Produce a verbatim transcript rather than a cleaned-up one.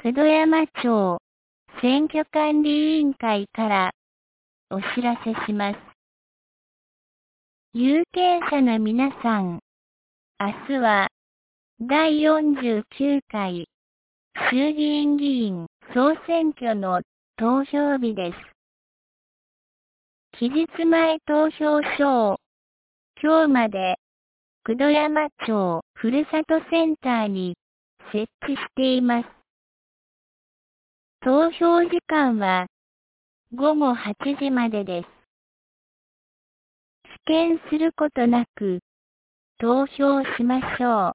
九度山町選挙管理委員会からお知らせします。有権者の皆さん、明日はだいよんじゅうきゅうかい衆議院議員総選挙の投票日です。期日前投票所を今日まで九度山町ふるさとセンターに設置しています。投票時間はごごはちじまでです。棄権することなく投票しましょう。